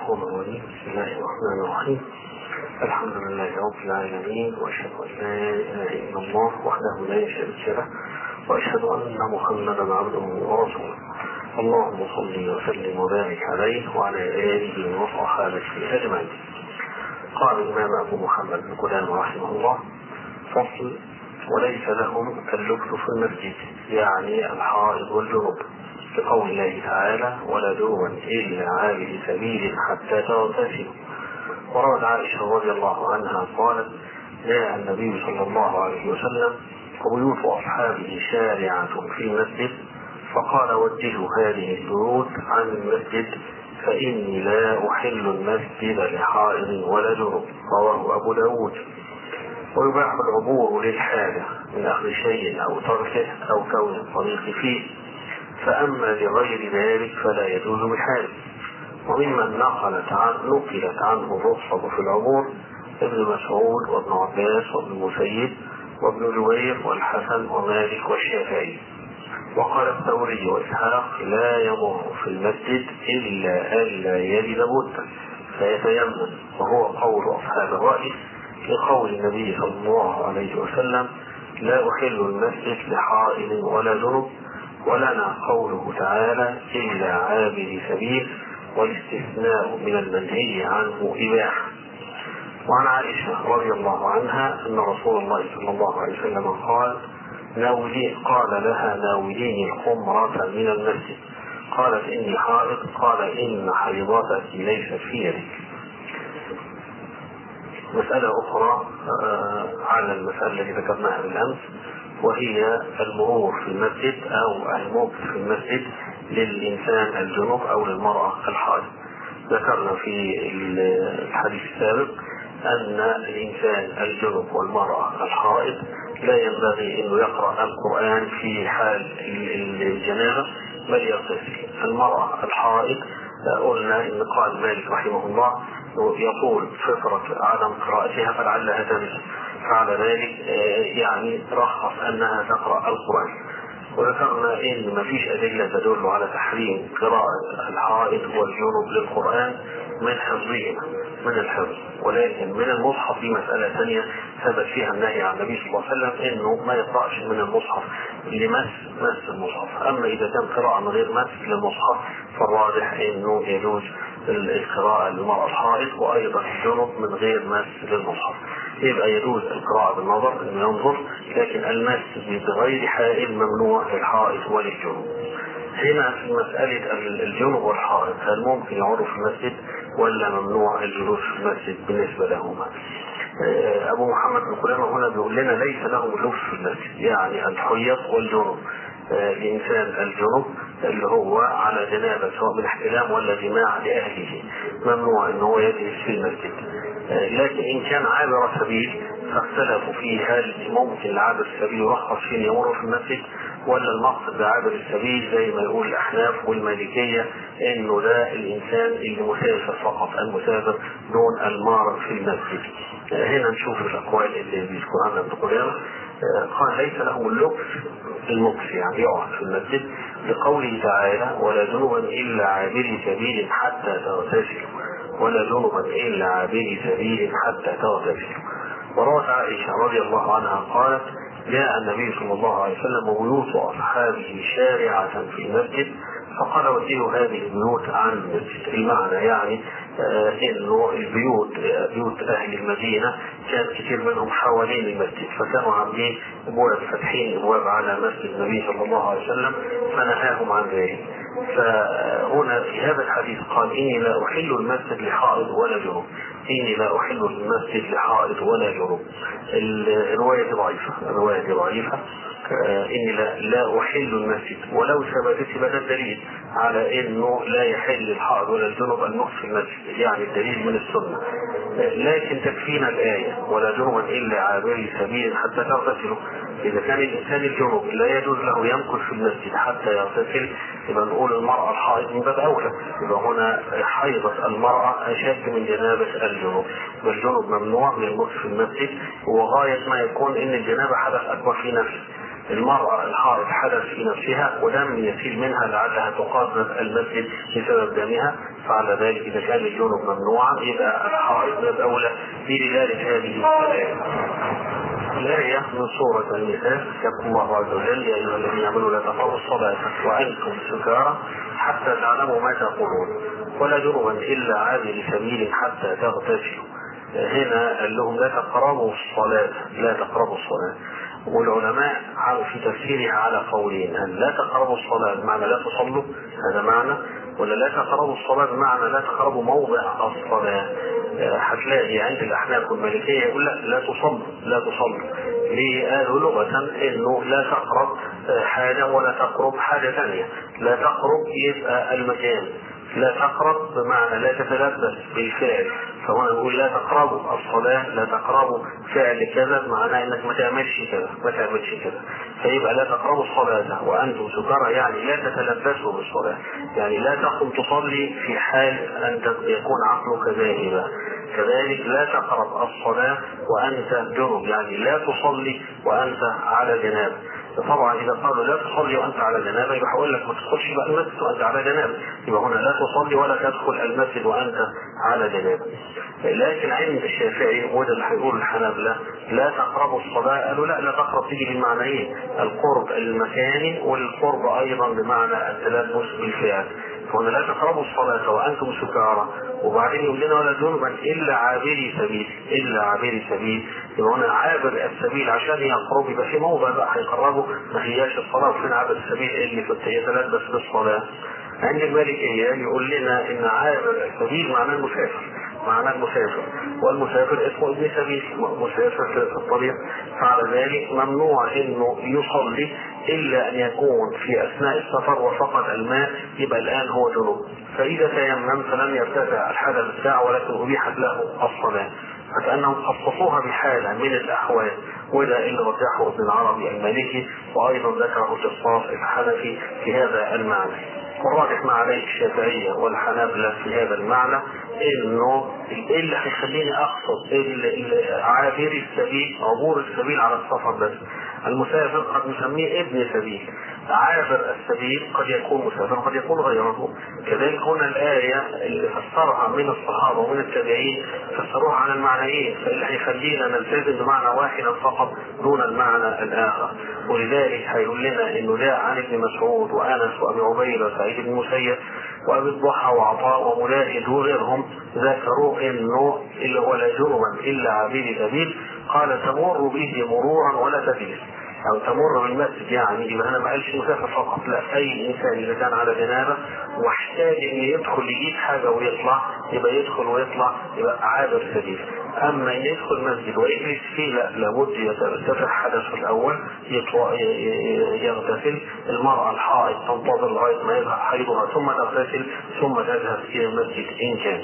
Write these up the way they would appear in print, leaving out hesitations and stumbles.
الغفور الرحيم. بسم الله الرحمن الرحيم. الحمد لله رب العالمين، وأشهد أن لا إله إلا الله وحده لا شريك له، وأشهد أن محمدا عبده ورسوله. اللهم صل وسلم وبارك عليه وعلى آله وصحابته أجمعين. قال الإمام أبو محمد بن قدامة رحمه الله: فصل: وليس لهم اللبث في المسجد، يعني الحائض والجنوب، لقول الله تعالى: ولا جنبا إلا عابر سبيل حتى تغتسلوا. وروت عائشة رضي الله عنها قالت: جاء النبي صلى الله عليه وسلم وبيوت أصحابه شارعة في المسجد، فقال: وجهوا هذه البيوت عن المسجد فإني لا أحل المسجد لحائض ولا جنب. رواه أبو داود. ويباح العبور للحاجة من أخذ شيء أو تركه أو كون الطريق فيه، فأما لغير ذلك فلا يجوز بحال. وممن نقلت عنه الرخصة في العبور ابن مسعود وابن عباس وابن مسيب وابن جبير والحسن ومالك والشافعي. وقال الثوري وإسحاق: لا يمر في المسجد إلا ألا يجد بدا فيتيمم، وهو قول أصحاب الرأي لقول النبي صلى الله عليه وسلم: لا أحل المسجد لحائض ولا جنب. ولنا قوله تعالى: إلا عابر سبيل، والاستثناء من المنهي عنه إباحة. وعن عائشة رضي الله عنها أن رسول الله صلى الله عليه وسلم قال لها: ناوليني الخمرة من المسجد. قالت: إني حائض. قال: إن حيضتك ليست في يدك. مسألة أخرى على المسألة التي ذكرناها بالأمس، وهي المرور في المسجد أو المكث في المسجد للإنسان الجنوب أو للمرأة الحائض. ذكرنا في الحديث السابق أن الإنسان الجنوب والمرأة الحائض لا ينبغي أن يقرأ القرآن في حال الجنابة بل يغتسل. المرأة الحائض قلنا إن قال مالك رحمه الله يقول فطرة عدم قراءتها فلعلها تنسى، فعلى ذلك يعني رخص أنها تقرأ القرآن. وذكرنا إن ما فيش أدلة تدل على تحريم قراءة الحائض والجنوب للقرآن من حفظهما من الحفظ، ولكن من المصحف في مسألة ثانية ثبت فيها النهي عن النبي صلى الله عليه وسلم إنه ما يقرأش من المصحف لمس المصحف. أما إذا كان قراءة من غير مس للمصحف فالراجح إنه يجوز القراءة للمرأة الحائض وأيضا الجنوب من غير مس للمصحف. يبقى يجوز القراءة بالنظر إنه ينظر، لكن المس بغير حائل ممنوع للحائض وللجنوب. هنا في مسألة الجنوب والحائض هل ممكن يقعدوا في المسجد ولا ممنوع الجلوس في المسجد بالنسبة لهما؟ أبو محمد بن قدامة هنا بيقول لنا ليس لهم اللبس في المسجد، يعني الحيض والجنوب. الإنسان الجنوب اللي هو على جنابة سواء من احتلام ولا جماع لأهله ممنوع أنه يجلس في المسجد. لكن إن كان عابر سبيل فاختلفوا في هل ممكن لعابر السبيل يرخص في يمر في المسجد، ولا المقصد بعابر السبيل زي ما يقول الأحناف والمالكية إنه ده الإنسان اللي مسافر فقط، المسافر دون المار في المسجد. هنا نشوف الأقوال اللي بيذكرها ابن قدامة. قال: ليس لهم اللبس المكس، يعني يقعد في المسجد، لقوله تعالى: ولا جنبا إلا عابري سبيل حتى تغتسلوا. ولا جنبا إلا عابري سبيل حتى تغتسلوا. وروت عائشة رضي الله عنها قالت: جاء النبي صلى الله عليه وسلم وبيوت أصحابه شارعة في المسجد، فقال: وجهوا هذه البيوت عن المسجد. المعنى يعني انه بيوت اهل المدينة كان كثير منهم حوالين المسجد، فكانوا عاملين ابواب فاتحين ابواب على مسجد النبي صلى الله عليه وسلم فنهاهم عن ذلك. فهنا في هذا الحديث قال: إني لا أحل المسجد لحائض ولا جنوب. إني لا أحل المسجد لحائض ولا جنوب. الرواية ضعيفة. إني لا أحل المسجد، ولو ثبتت بدا الدليل على إنه لا يحل الحائض ولا الجنوب المكث في المسجد، يعني الدليل من السنة. لكن تكفينا الآية: ولا جنبا إلا عابري سبيل حتى تغتسلوا. إذا كان الإنسان الجنوب لا يجوز له يمكث في المسجد حتى يغتسل، يبقى نقول المرأة الحائض من باب أولى. يبقى هنا حيضة المرأة أشد من جنابة الجنوب، والجنوب ممنوع من المكث في المسجد، وغاية ما يكون إن الجنابة حدث أكبر في نفسه. المرأة الحائض حدث في نفسها ودم يسيل منها لعلها تقاصد المسجد بسبب دمها، فعلى ذلك إذا كان الجنب ممنوعا يبقى الحائض باب أولى بدلالة هذه الآية من سورة النساء. يقول الله عز وجل: يا أيها الذين آمنوا لا تقربوا الصلاة وأنتم سكارى حتى تعلموا ما تقولون ولا جنبا إلا عابر سبيل حتى تغتسلوا. هنا قال لهم لا تقربوا الصلاة، لا تقربوا الصلاة. والعلماء في تفسيرها على قولين: أن لا تقربوا الصلاة بمعنى لا تصلوا، هذا معنى، ولا لا تقربوا الصلاة بمعنى لا تقربوا موضع الصلاة. هتلاقي عند الأحناف والمالكية يقول لا تصلوا، لا تصلوا. ليه؟ قالوا لغة إنه لا تقرب حاجة ولا تقرب حاجة ثانية. لا تقرب يبقى المكان، لا تقرب بمعنى لا تتلبس بالفعل. فهنا نقول لا تقربوا الصلاة، لا تقربوا فعل كذا معناه انك ما تعملش كذا، ما تعملش كذا. فيبقى لا تقربوا الصلاة وانتم سكارى يعني لا تتلبسوا بالصلاة، يعني لا تقم تصلي في حال ان يكون عقلك ذاهبا. كذلك لا تقرب الصلاة وانت جنب، يعني لا تصلي وانت على جنابه. طبعا اذا قالوا لا تصلي وانت على جنابه يبقى هقول لك ما تدخلش بقى المسجد وانت على جنابه، يبقى هنا لا تصلي ولا تدخل المسجد وانت على جنابه. لكن عند الشافعي وده اللي هيقول الحنابلة لا تقربوا الصلاة، قالوا لا تقرب تيجي بالمعنيين: القرب المكاني والقرب ايضا بمعنى التلبس بالفعل. فهنا لا تقربوا الصلاة وانتم سكارى، وبعدين يقول لنا ولا جنبا الا عابري سبيل، الا عابري سبيل. يبقى هنا عابر السبيل عشان يقرب يبقى في موضع بقى هيقربه، ما هياش الصلاة فين عابر السبيل اللي كنت يتلبس بالصلاة. عند المالكية يقول لنا ان عابر السبيل معناه المسافر، معناه المسافر، والمسافر اسمه ابن سبيل، مسافر في الطريق. فعلى ذلك ممنوع انه يصلي الا ان يكون في اثناء السفر وفقد الماء، يبقى الان هو جنوب. فاذا تيمم فلم يرتفع الحدث بتاعه ولكن ابيحت له الصلاة، فكأنهم خصصوها بحالة من الأحوال، وده اللي رجحه ابن العربي المالكي، وأيضا ذكره الجصاص الحنفي في هذا المعنى. والراجح مع عليه الشافعية والحنابلة في هذا المعنى انه اللي هيخليني اقصد عابر السبيل، عبور السبيل على السفر بس. المسافر قد نسميه ابن سبيل، عابر السبيل قد يكون مسافر قد يكون غيره. كذلك هنا الآية اللي فسرها من الصحابة ومن التابعين فسروها على المعنيين، فاللي هيخلينا نلتزم بمعنى واحدا فقط دون المعنى الآخر. ولذلك هيقول لنا انه جاء عن ابن مسعود وانس وابي عبيده وسعيد بن المسيب وابي الضحى وعطاء ومجاهد وغيرهم ذكروا انه اللي هو لا جرما الا عابر سبيل، قال تمر به مرورا ولا تبيل، او تمر بالمسجد. يعني يبقى انا ما قالش مسافر فقط، لا، اي انسان اذا كان على جنابه واحتاج ان يدخل يجيب حاجه ويطلع يبقى يدخل ويطلع، يبقى عابر سبيل. اما ان يدخل مسجد ويجلس فيه لا، لابد يرتفع حدث الاول يغتسل. المراه الحائض تنتظر لغايه ما يظهر حيضها ثم تغتسل ثم تذهب الى المسجد ان كان.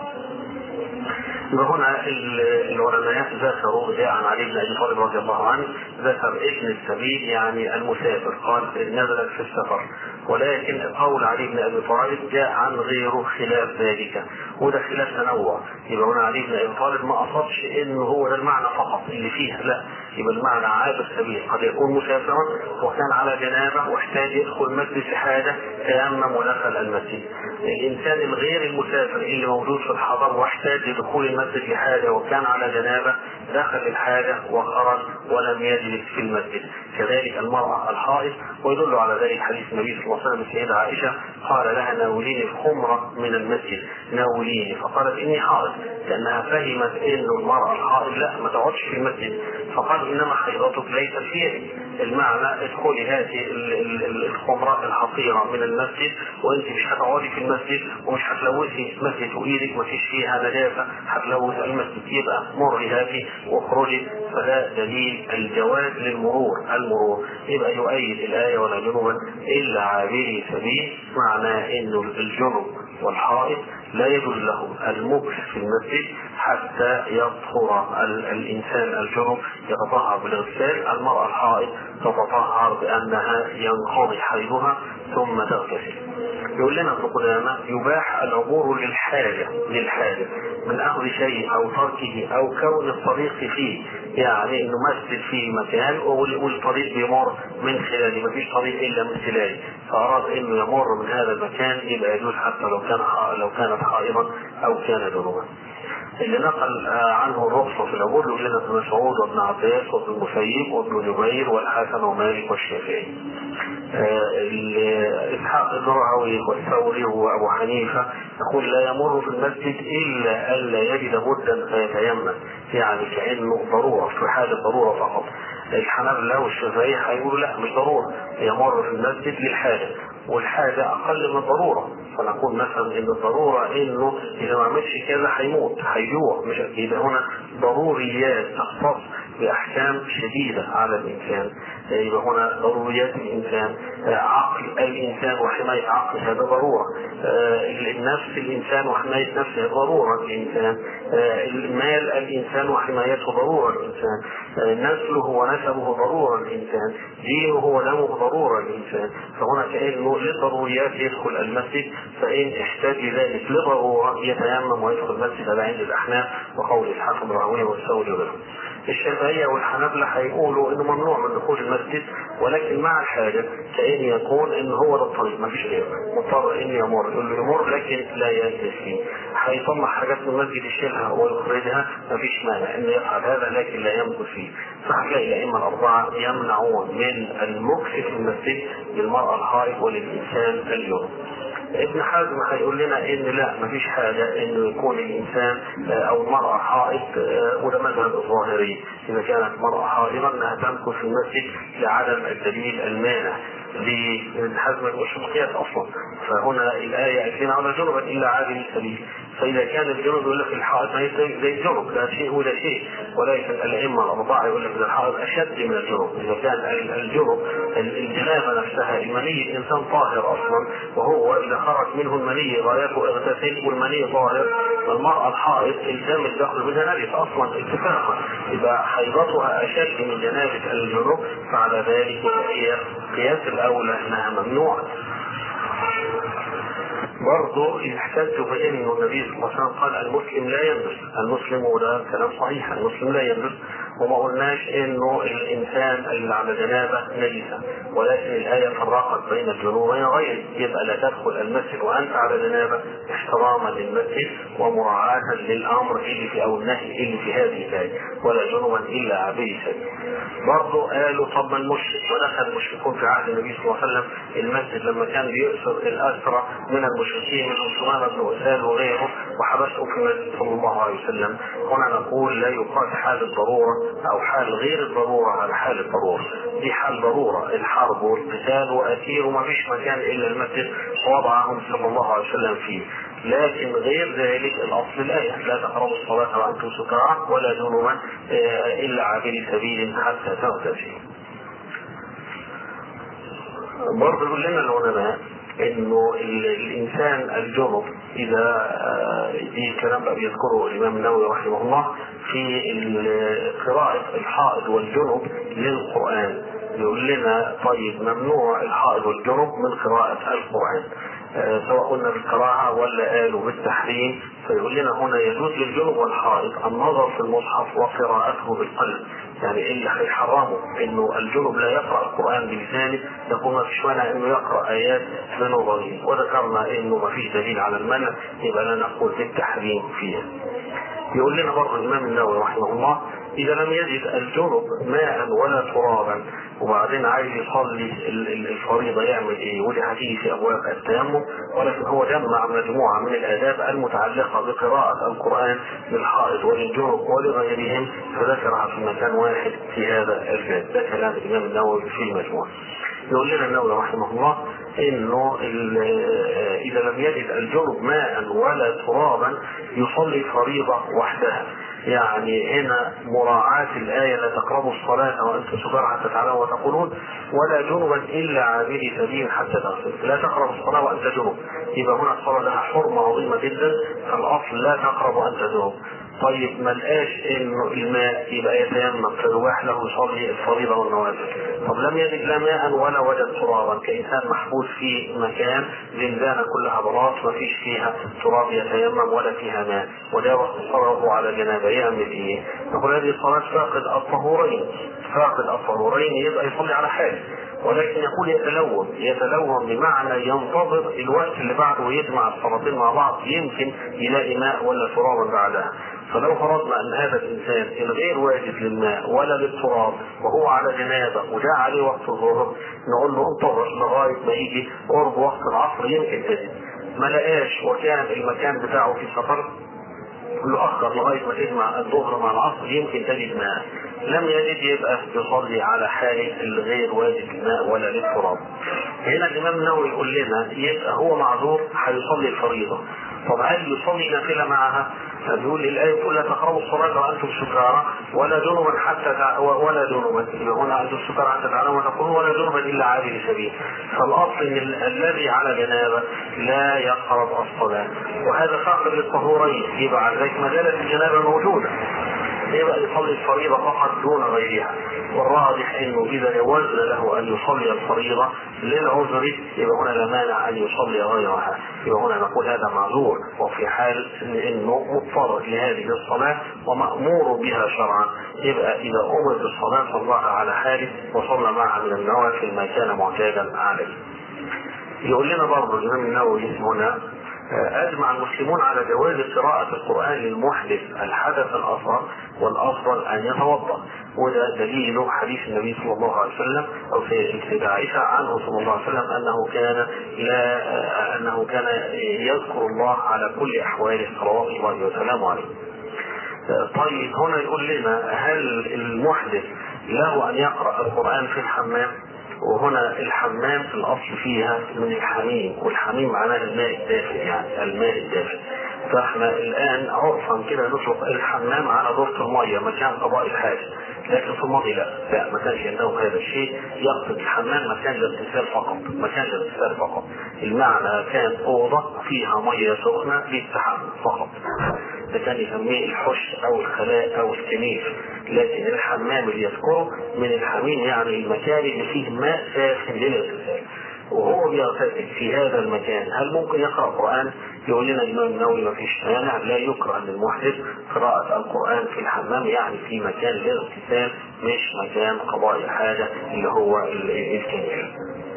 هنا العلماء ذكروا جاء عن علي بن ابي طالب رضي الله عنه ذكر ابن السبيل يعني المسافر، قال نزلت في السفر. ولكن قول علي بن ابي طالب جاء عن غيره خلاف ذلك، وده خلاف تنوع. يبقى هنا علي بن ابي طالب ما قصدش انه هو ده المعنى فقط اللي فيها، لا، يبقى المعنى عابر سبيل قد يكون مسافرا وكان على جنابه واحتاج يدخل مسجد في حاجه تيمم ودخل المسجد. الانسان الغير المسافر اللي موجود في الحضر واحتاج لدخول المسجد لحاجه وكان على جنابه دخل الحاجه وخرج ولم يجلس في المسجد. كذلك المراه الحائض، ويدل على ذلك حديث النبي صلى الله عليه وسلم السيده عائشه قال لها ناوليني الخمره من المسجد، ناوليني، فقالت اني حائض، لانها فهمت انه المراه الحائض لا ما تقعدش في المسجد، فقال انما حيضتك ليست في يدي، المعنى ادخلي هذه الخمره الحصيره من المسجد وانت مش هتقعدي في المسجد ومش هتلوثي المسجد وايدك ما فيش فيها نجاسه هتلوث المسجد، يبقى مري هاتي واخرجي. فده دليل الجواز للمرور، يبقى يؤيد الايه ولا جنبا الا عابري سبيل، معناه انه الجنب والحائط لا يجوز له المكث في المسجد حتى يطهر الإنسان الجنب يتطهر بالاغتسال. المرأة الحائض تتطهر بأنها ينقضي حيضها ثم تغتسل. يقول لنا ابن قدامة يباح العبور للحاجة من أخذ شيء أو تركه أو كون الطريق فيه، يعني إنه مسجد فيه مكان والطريق بيمر من خلاله، مفيش طريق إلا من خلاله، فأراد إنه يمر من هذا المكان يبقى يجوز حتى لو كانت حائضا أو كان جنوبا. اللي نقل عنه الرخصة في العبور يقول لنا ابن مسعود وابن عباس وابن المسيب وابن جبير والحسن ومالك والشافعي. إسحاق الراهوي والثوري وأبو حنيفة يقول لا يمر في المسجد إلا ألا يجد بدا فيتيمم، يعني كأنه ضرورة في حال الضرورة فقط. الحنابلة والشافعية هيقولوا لا مش ضرورة، يمر في المسجد للحاجة، والحاجة أقل من الضرورة. فنقول مثلا إن الضرورة إنه إذا ما عملش كذا هيموت هيجوع، مش أكيد. هنا ضروريات تختص بأحكام شديدة على الإنسان، يبقى هنا ضروريات الإنسان، عقل الإنسان وحماية عقل هذا ضرورة، النفس الإنسان وحماية نفسه ضرورة الإنسان، المال الإنسان وحمايته ضرورة الإنسان، نسله ونسبه ضرورة الإنسان، دينه ودمه ضرورة الإنسان. فهنا كأنه للضروريات يدخل المسجد، فإن احتاج ذلك لضرورة يتيمم ويدخل المسجد. هذا عند الأحناف وقول إسحاق الراهوي والثوري وغيرهم. الشافعية والحنابلة هيقولوا انه ممنوع من دخول المسجد، ولكن مع الحاجة كأن يكون ان هو ده الطريق ما فيش غيره، مضطر ان يمر، يقول له يمر لكن لا يجلس فيه. هيطلع حاجات من المسجد يشيلها ويخرجها ما فيش مانع ان يفعل هذا، لكن لا يمكث فيه. فهتلاقي الائمة الأربعة يمنعون من المكث في المسجد للمرأة الحائض وللإنسان الجنوب. ابن حزم هيقول لنا ان لا مفيش حاجة انه يكون الانسان او المرأة حائض، وده مذهب الظاهري، اذا كانت مرأة حائضا انها تمكث في المسجد لعدم الدليل المانع. لابن حزم مش مقياس اصلا، فهنا الايه قالت لنا ولا جنبا الا عابر السبيل، فاذا كان الجنب يقول لك الحائض زي الجنب، لا شيء ولا شيء. ولكن الائمه الاربعه يقول لك الحائض اشد من الجنب. اذا كان الجنب الجنابه نفسها، المني الانسان طاهر اصلا، وهو اذا خرج منه المني غايته اغتسل والمني طاهر. المراه الحائض الدم الداخل منها نجس اصلا اتفاقا، يبقى حيضتها اشد من جنابه الجنب، فعلى ذلك هي قياس الاولى انها ممنوعه. برضه يحتج بأن النبي صلى الله عليه وسلم قال المسلم لا يلبس، المسلم، وده كلام صحيح، المسلم لا يلبس، وما قلناش انه الانسان اللي على جنابه نجسه، ولكن الايه فرقت بين الجنوب وبين غيره. يبقى لا تدخل المسجد وانت على جنابه احتراما للمسجد ومراعاه للامر اللي في او النهي اللي في هذه الايه، ولا جنوبا الا عابر سبيل. برضه قالوا طب المشرك، ودخل المشركون في عهد النبي صلى الله عليه وسلم المسجد لما كان بيؤسر الاسرى من المشركين من سليمان بن وسال وغيره وحبسهم في المسجد صلى الله عليه وسلم. هنا نقول لا يقاس حال الضروره او حال غير الضروره على حال الضروره، دي حال ضروره، الحرب والقتال واسير وما فيش مكان الا المسجد وضعهم صلى الله عليه وسلم فيه. لكن غير ذلك الاصل الايه لا تقربوا الصلاه وانتم سكارى ولا جنبا الا عابر سبيل حتى تغتسلوا. برضه يقول لنا العلماء انه الانسان الجنب اذا دي الكلام بقى بيذكره الامام النووي رحمه الله في قراءة الحائض والجنب للقرآن، يقول لنا طيب ممنوع الحائض والجنب من قراءة القرآن، سواء قلنا بالقراءة ولا قالوا بالتحريم. فيقول لنا هنا يجوز للجنب والحائض النظر في المصحف وقراءته بالقلب، يعني اللي هيحرمه انه الجنب لا يقرأ القرآن بلسانه يقول ما فيش مانع انه يقرأ ايات بنظره، وذكرنا انه ما فيش دليل على المنع، يبقى لا نقول بالتحريم فيها. يقول لنا برضه الامام النووي رحمه الله اذا لم يجد الجنب ماء ولا ترابا وبعدين عايز يصلي الفريضه يعمل ايه؟ ودي هتيجي في ابواب التيمم، ولكن هو جمع مجموعه من الاداب المتعلقه بقراءه القران للحائض وللجنب ولغيرهم فذكرها في مكان واحد في هذا الباب. ده كلام الامام النووي في المجموع. يقول لنا النووي رحمه الله انه اذا لم يجد الجنب ماء ولا ترابا يصلي فريضه وحدها، يعني هنا مراعاة الآية لا تقربوا الصلاة وأنتم سكارى حتى تعلموا وتقولون ولا جنبا إلا عابري سبيل حتى تغتسلوا. لا تقربوا الصلاة وأنت جنب، يبقى هنا الصلاة لها حرمة عظيمة جدا، فالأصل لا تقرب وأنت جنب. طيب ما لقاش انه الماء يبقى يتيمم، فيباح له يصلي الفريضه والنوافل. طب لم يجد لا ماء ولا وجد ترابا، كانسان محبوس في مكان زنزانه كلها بلاط ما فيش فيها تراب يتيمم ولا فيها ماء، وده وقت صلاته على جنابه، يعمل ايه؟ نقول هذه الصلاه فاقد الطهورين، فاقد الطهورين يبقى يصلي على حاله، ولكن يقول يتلوم بمعنى ينتظر الوقت اللي بعده ويجمع الصلاتين مع بعض، يمكن يلاقي ماء ولا ترابا بعدها. فلو فرضنا ان هذا الانسان الغير واجد للماء ولا للتراب وهو على جنابه وجاء عليه وقت الظهر، نقول له انتظر لغايه ما يجي قرب وقت العصر يمكن تجد. ما لقاش وكان المكان بتاعه في سفر، له اخر لغايه ما تجمع الظهر مع العصر يمكن تجد ماء. لم يجد يبقى يصلي على حاله الغير واجد للماء ولا للتراب. هنا الامام النووي يقول لنا يبقى هو معذور هيصلي الفريضه. طب هل يصلي نافله معها؟ بيقول الايه تقول لا تقربوا الصلاه وانتم سكارى ولا جنبا حتى ولا جنبا، هنا انتم سكارى حتى تعلموا وتقولون ولا جنبا الا عابر سبيل. فالاصل ان الذي على جنابه لا يقرب الصلاه، وهذا فاقد للطهورين، يبقى على ذلك ما زالت الجنابه موجوده، يبقى يصلي الفريضه فقط دون غيرها. والراجح انه اذا جوزنا له ان يصلي الفريضه للعذر يبقى هنا لا مانع ان يصلي غيرها، يبقى هنا نقول هذا معذور، وفي حال انه مضطر لهذه الصلاه ومامور بها شرعا، يبقى اذا امر بالصلاه صلاها على حاله وصلى معها من النوافل ما كان معتادا عليه. يقول لنا برضه الامام النووي هنا أجمع المسلمون على جواز قراءة القرآن للمحدث الحدث الأصغر، والأفضل أن يتوضأ، وده دليل حديث النبي صلى الله عليه وسلم أو في عائشة عنه صلى الله عليه وسلم أنه كان يذكر الله على كل أحواله صلوات الله وسلامه عليه. طيب هنا يقول لنا هل المحدث له أن يقرأ القرآن في الحمام؟ وهنا الحمام في الاصل فيها من الحميم، والحميم معناه الماء الدافئ، يعني الماء الدافئ. فاحنا الان عرفا كده نطلق الحمام على دورة المية مكان قضاء الحاجة، لكن في الماضي لا ما كانش عندهم هذا الشيء، يقصد الحمام مكان الاغتسال فقط، مكان الاغتسال فقط، المعنى كان اوضه فيها ميه سخنه للتحمم فقط، ده كان يسميه الحش او الخلاء او الكنيف. لكن الحمام اللي يذكره من الحميم يعني المكان اللي فيه ماء ساخن للاغتسال، وهو بيغتسل في هذا المكان هل ممكن يقرأ قرآن؟ يقول لنا الإمام النووي ما فيش مانع، لا يكره للمحدث قراءة القرآن في الحمام، يعني في مكان للاغتسال مش مكان قضاء الحاجة اللي هو الكنيف.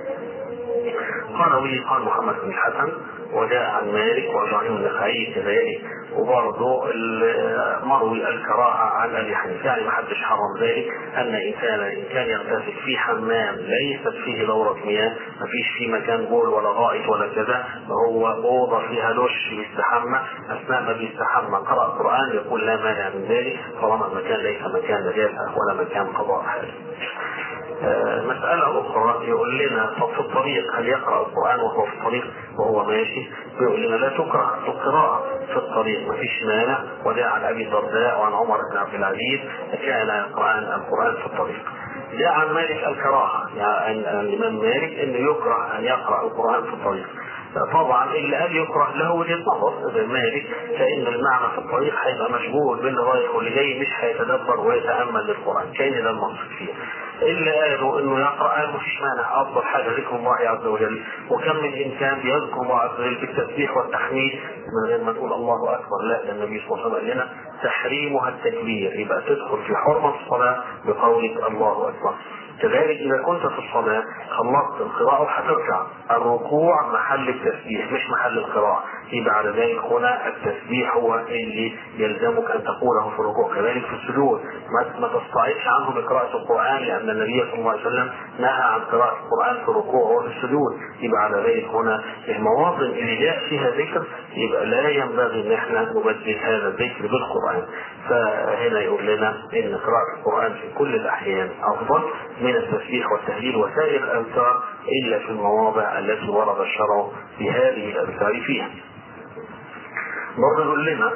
قال محمد بن الحسن وجاء عن مالك وابراهيم النخعي كذلك، وبرضه مروي الكراهه عن ابي حنيفه، يعني ما حدش حرم ذلك، ان انسانا ان كان يغتسل في حمام ليست فيه دوره مياه، ما فيش فيه مكان بول ولا غائط ولا كذا، هو اوضه فيها دش بيستحمى، اثناء ما بيستحمى قرأ القران، يقول لا مانع من ذلك طالما المكان ليس مكان نجاسه ولا مكان قضاء حاجه. مسألة أخرى يقول لنا طب في الطريق هل يقرأ القرآن وهو في الطريق وهو ماشي؟ يقول لنا لا تكره القراءة في الطريق، ما فيش مانع، وجاء عن أبي الدرداء وعن عمر بن عبد العزيز كان يقرأ القرآن في الطريق. جاء عن مالك الكراهة، يعني الإمام مالك أنه يكره أن يقرأ القرآن في الطريق. طبعا اللي قال يكره له وجهة نظر زي مالك، فإن المعنى في الطريق هيبقى مشغول باللي رايح واللي جاي، مش هيتدبر ويتأمل للقرآن، كان ده المقصود فيه. اللي قالوا انه يقرأ مفيش مانع، افضل حاجة ذكر الله عز وجل، وكم من انسان بيذكر الله عز وجل بالتسبيح والتحميد من غير ما تقول الله اكبر، لا النبي صلى الله عليه وسلم قال لنا تحريمها التكبير، يبقى تدخل في حرمة الصلاة بقولك الله اكبر. كذلك إذا كنت في الصلاة خلصت القراءة وهترجع، الركوع محل التسبيح مش محل القراءة، يبقى على ذلك هنا التسبيح هو اللي يلزمك أن تقوله في الركوع. كذلك في السجود ما تستعيدش عنه بقراءة القرآن، لأن النبي صلى الله عليه وسلم نهى عن قراءة القرآن في الركوع وفي السجود، يبقى على ذلك هنا المواطن اللي جاء فيها ذكر يبقى لا ينبغي ان احنا نبدل هذا الذكر بالقرآن. فهنا يقول لنا ان قراءة القرآن في كل الأحيان أفضل من التسبيح والتهليل وسائر الأذكار، إلا في المواضع التي ورد الشرع بهذه الأذكار فيها. برضه يقول لنا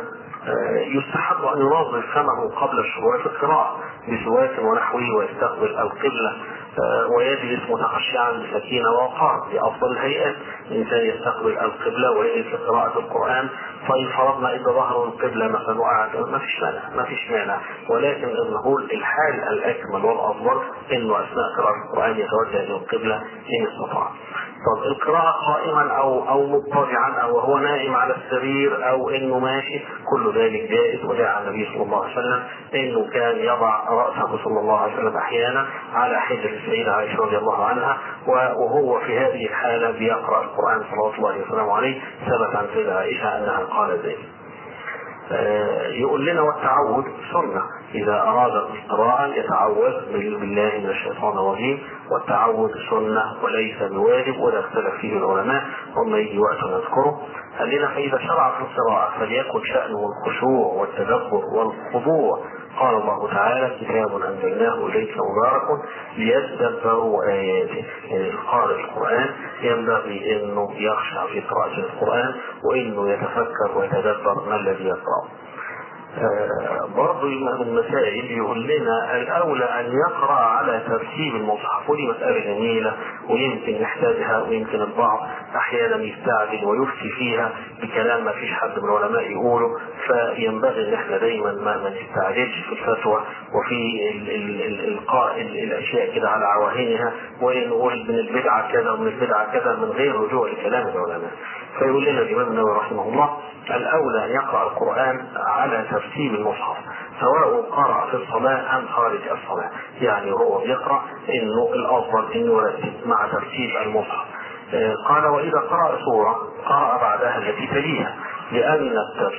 يستحب أن ينظم فمه قبل الشروع في القراءة بسواك ونحوه ويستقبل القبلة ويجلس متخشعا بسكينة ووقار لأفضل الهيئات. الإنسان يستقبل القبلة ويجلس لقراءة القرآن. فإن فرضنا إذا ظهر القبلة مثلا وقعد ما فيش مانع، ولكن نقول الحال الأكمل والأفضل إنه أثناء قراءة القرآن يتوجه إلى القبلة إن استطاع. طب القراءة قائما أو مضطجعا أو هو نائم على السرير أو إنه ماشي، كل ذلك جائز. وجاء عن النبي صلى الله عليه وسلم إنه كان يضع رأسه صلى الله عليه وسلم أحيانا على حجر السيدة عائشة رضي الله عنها، وهو في هذه الحالة بيقرأ القرآن صلى الله عليه وسلم عليه. ثبت عن السيدة عائشة أنها قالت ذلك. يقول لنا والتعوذ سنة، إذا أراد القراءة يتعوذ بالله من الشيطان الرجيم، والتعوذ سنة وليس بواجب، ولا اختلف فيه العلماء وما يجي وقت نذكره. قال لنا فإذا شرع في القراءة فليكن شأنه الخشوع والتدبر والخضوع. قال الله تعالى كتاب أنزلناه إليك مبارك ليدبروا آياته. القارئ القرآن ينبغي أنه يخشع في قراءة القرآن وأنه يتفكر ويتدبر ما الذي يقرأه. برضو من المسائل يقول لنا الأولى أن يقرأ على ترتيب المصحف، ودي مسألة جميلة ويمكن نحتاجها، ويمكن البعض أحيانا يستعجل ويفتي فيها بكلام ما فيش حد من العلماء يقوله. فينبغي أن احنا دايما ما نستعجلش في الفتوى وفي القاء الأشياء كده على عواهنها، ونقول من البدعة كذا ومن البدعة كذا من غير رجوع لكلام العلماء. فيقول لنا الإمام النووي رحمه الله الأولى أن يقرأ القرآن على ترتيب المصحف، سواء قرأ في الصلاة أم خارج الصلاة. يعني هو بيقرأ إنه الأفضل إنه يرتب مع ترتيب المصحف. قال وإذا قرأ سورة قرأ بعدها التي تليها، لأن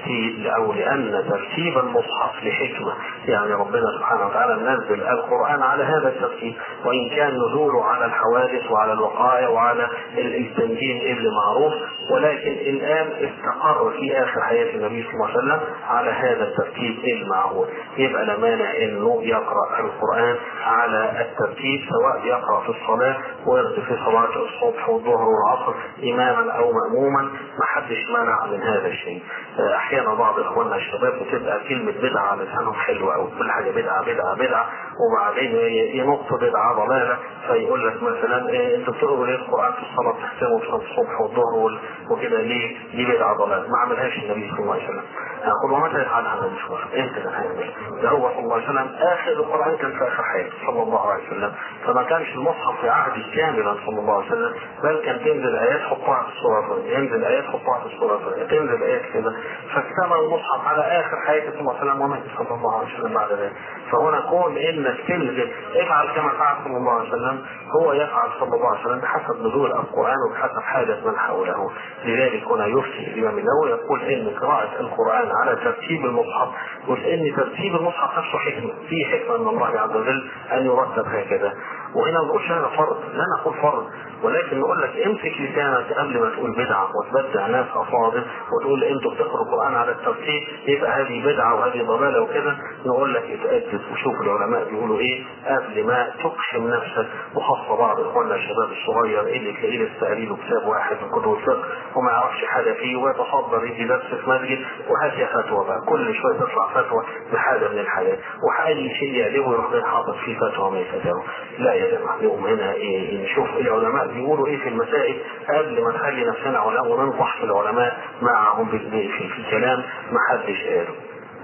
ترتيب المصحف لحكمة. يعني ربنا سبحانه وتعالى نزل القرآن على هذا الترتيب، وإن كان نزوله على الحوادث وعلى الوقائع وعلى التنجيم اللي معروف، ولكن الآن استقر في آخر حياة النبي صلى الله عليه وسلم على هذا الترتيب المعهود. يبقى لا مانع إنه يقرأ القرآن على الترتيب، سواء يقرأ في الصلاة ويرد في صلاة الصبح والظهر والعصر إماما أو مأموما، ما حدش مانع من هذا الشيء. أحيانا بعض إخواننا الشباب بتبقى كلمة بدعة على لسانهم حلوة، أو كل حاجة بدعة، وبعدين ينط بدعة ضلالة. فيقول لك مثلا أنتوا بتقروا ليه القرآن في الصلاة تحسبوا في الصبح والظهر وكده ليه؟ دي بدعة ضلالة ما عملهاش النبي صلى الله عليه وسلم. أقول ومتى يفعلها النبي صلى الله عليه وسلم؟ أنت اللي هتعمل ده. هو صلى الله عليه وسلم آخر القرآن كان في آخر حياته صلى الله عليه وسلم، فما كانش المصحف في عهد كاملا صلى الله عليه وسلم، بل كان تنزل آيات حطها في السورة، ينزل آيات حطها في السورة، تنزل آيات كده. فاكتمل المصحف على آخر حياته صلى الله عليه وسلم ومات صلى الله عليه وسلم بعد ذلك. فهنا كون إنك تنزل افعل كما فعل صلى الله عليه وسلم، هو يفعل صلى الله عليه وسلم بحسب نزول القرآن وبحسب حاجة من حوله. لذلك هنا يفتي الإمام النووي يقول إن قراءة القرآن على ترتيب المصحف، وإن ترتيب المصحف نفسه حكمة، في حكمة من الله عز وجل أن يرتب هكذا. وهنا ما نقولش هذا فرض، لا نقول فرض، ولكن نقول لك امسك لسانك قبل ما تقول بدعة وتبدع ناس أفاضل وتقول انتوا بتقروا القرآن على الترتيب يبقى هذه بدعة وهذه ضلالة وكده. نقول لك اتأكد وشوف العلماء بيقولوا ايه قبل ما تقحم نفسك. وخاصة بعض اخواننا الشباب الصغير اللي تلاقيه لسه قاري له كتاب واحد من كتب الفقه وما يعرفش حاجة فيه، ويتصدر يجي درس في مسجد وهات فتوى بقى، كل شوية تطلع فتوى بحاجة من الحياة، وحاجة شيء يعلمه يروح غير حاطط فيه فتوى ما يفتوى. لا يا جماعة، نقوم هنا نشوف العلماء بيقولوا ايه في المسائل قبل ما نخلي نفسنا علماء وننصح في العلماء معهم في كلام ما حدش قاله.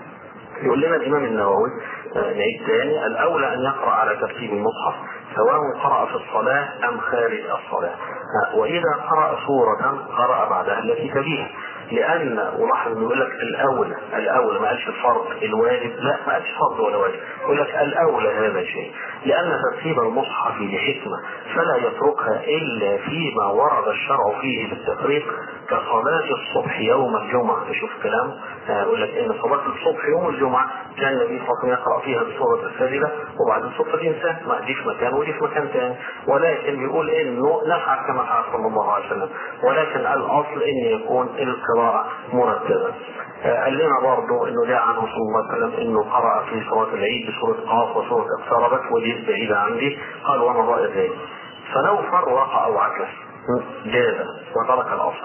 يقول لنا الإمام النووي نعيد تاني الأولى أن يقرأ على ترتيب المصحف، سواء قرأ في الصلاة أم خارج الصلاة. وإذا قرأ سورة قرأ بعدها التي تليها، لأن ولاحظ يقول لك الأولى ما قالش الفرض الواجب، لا ما قالش فرض ولا واجب، يقول لك الأولى هذا الشيء، لأن ترتيب المصحف لحكمة فلا يتركها إلا فيما ورد الشرع فيه بالتفريق، كصلاة الصبح يوم الجمعة. تشوف كلامه يقول لك إن صلاة الصبح يوم الجمعة كان النبي صلى الله عليه وسلم يقرأ فيها بسورة السجدة وبعد سورة الإنسان، ما دي في مكان ودي في مكان ثاني، ولكن بيقول إنه نفعل كما فعل صلى الله عليه وسلم، ولكن الأصل إن يكون القراءة مرتبة. قال لنا برضه انه جاء عنه صلى الله عليه وسلم انه قرأ في صلاة العيد بسورة قاف وسورة اقتربت ودي بعيدة عندي، قال وما رأي ذلك. فلو فرق او عكس جاز وترك الاصل،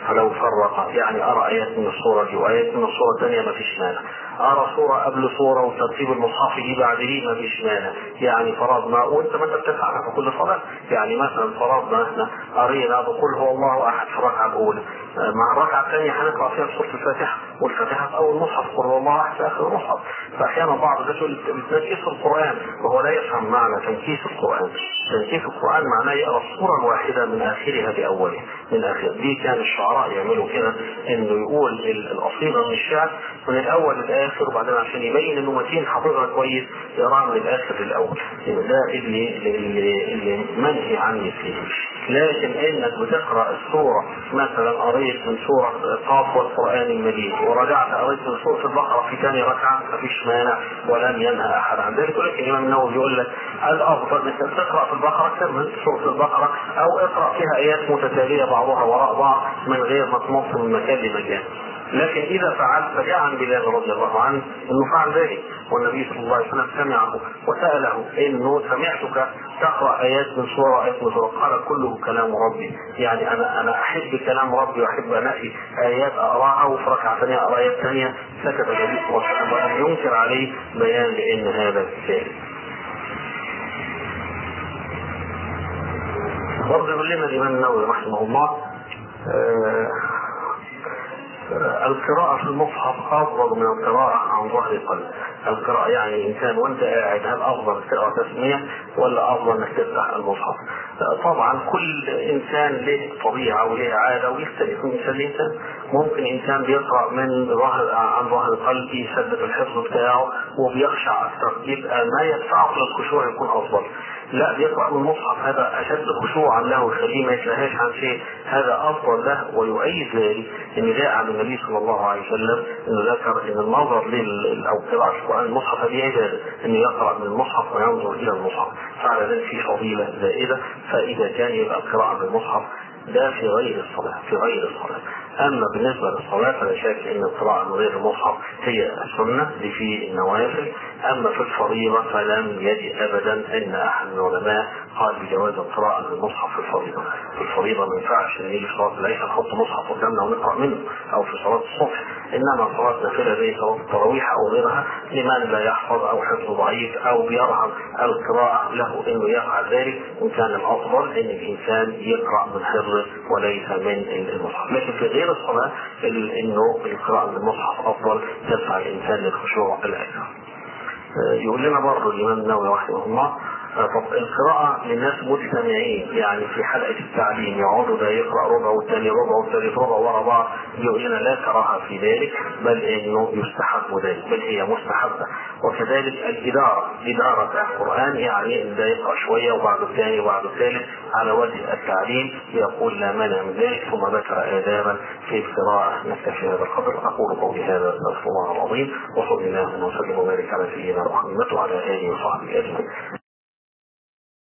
فلو فرق يعني ارى ايات من الصوره دي وايات من الصوره الثانيه ما فيش مانع، ارى صوره قبل صوره وترتيب المصحف دي بعديه ما فيش مانع. يعني فرضنا وانت ما بتفعل في كل صلاه، يعني مثلا فرضنا احنا قرينا بقول هو الله احد في الركعه الاولى، مع الركعه الثانيه هنقرا فيها سوره الفاتحه، والفاتحه في اول مصحف، قل هو الله احد في اخر المصحف. فاحيانا بعض الناس يقول تنكيس القران وهو لا يفهم معنى تنكيس القران. تنكيس القران معناه يقرا السوره الواحده من اخرها لاولها، من اخر دي كان الشعراء يعملوا كده، انه يقول القصيده من الشعر من الاول للاخر، وبعدين عشان يبين انه متين حافظها كويس يقراها من الاخر للاول. ده اللي منهي عني فيه. لكن انك بتقرا السوره مثلا قريت من سوره قاف والقران المجيد ورجعت قريت من سوره البقره في ثاني ركعه مفيش مانع ولم ينهى احد عن ذلك. ولكن الامام النووي بيقول لك الافضل انك تقرا في البقره كمل سوره البقره، او اقرا فيها ايات متتاليه بعضها وراء بعض من غير ما تنط من مكان لمكان. لكن اذا فعلت فجاء عن بلال رضي الله عنه انه فعل ذلك، والنبي صلى الله عليه وسلم سمعه وساله انه سمعتك تقرا ايات من سوره ايات من سوره، قال كله كلام ربي. يعني انا احب كلام ربي واحب انقي ايات اقراها وفي ركعه ثانيه اقرا ايات ثانيه. سكت النبي صلى الله عليه وسلم ولم ينكر عليه بيان لان هذا ذلك. برضه يقول لنا الامام النووي رحمه الله القراءة في المصحف أفضل من القراءة عن ظهر القلب. القراءة يعني إنسان وأنت قاعد هل أفضل تقرأ تسمية ولا أفضل أنك تفتح المصحف؟ طبعا كل إنسان له طبيعة وله عادة ويختلف من إنسان لإنسان. ممكن إنسان بيقرأ من عن ظهر القلب يثبت الحفظ بتاعه وبيخشع أكثر، يبقى ما يدفعه للخشوع يكون أفضل. لا، بيقرأ من المصحف هذا أشد خشوعا له يخليه ما يتلهاش عن شيء، هذا أفضل له. ويؤيد ذلك إن جاء عن النبي صلى الله عليه وسلم إنه ذكر إن النظر أو قراءة القرآن المصحف دي عبادة، إنه يقرأ من المصحف وينظر إلى المصحف، فعلى ذلك في فضيلة زائدة. فإذا كان يبقى القراءة من المصحف ده في غير الصلاة، في غير الصلاة. أما بالنسبة للصلاة فلا شك أن القراءة من غير المصحف هي السنة دي في النوافل. أما في الفريضة فلم يجد أبدا أن أحد من العلماء قال بجواز القراءة من المصحف في الفريضة. في الفريضة ما ينفعش ان يجي صلاة العشاء نحط مصحف قدامنا ونقرأ منه، أو في صلاة الصبح. إنما صلاة نافلة زي صلاة التراويح أو غيرها لمن لا يحفظ أو حفظه ضعيف أو بيرغب القراءة له إنه يفعل ذلك، وإن كان الأفضل إن الإنسان يقرأ من حفظه وليس من المصحف. لكن في غير الصلاة إنه القراءة من المصحف أفضل، تدفع الإنسان للخشوع الأكثر. يقول لنا برضه الإمام النووي رحمه الله طب القراءة للناس مجتمعين، يعني في حلقة التعليم يقعدوا ده يقرأ ربع والثاني ربع والثالث ربع ورا بعض، يقول لنا لا كراهة في ذلك، بل انه يستحب ذلك، بل هي مستحبة. وكذلك إدارة القرآن، يعني ان ده يقرأ شوية وبعد الثاني وبعد الثالث على وجه التعليم، يقول لا مانع من ذلك. ثم ذكر آدابا في القراءة. نكتفي هذا القدر. أقول قولي هذا أستغفر الله العظيم، وصلى الله وسلم وبارك على سيدنا محمد وعلى آله وصحبه أجمعين.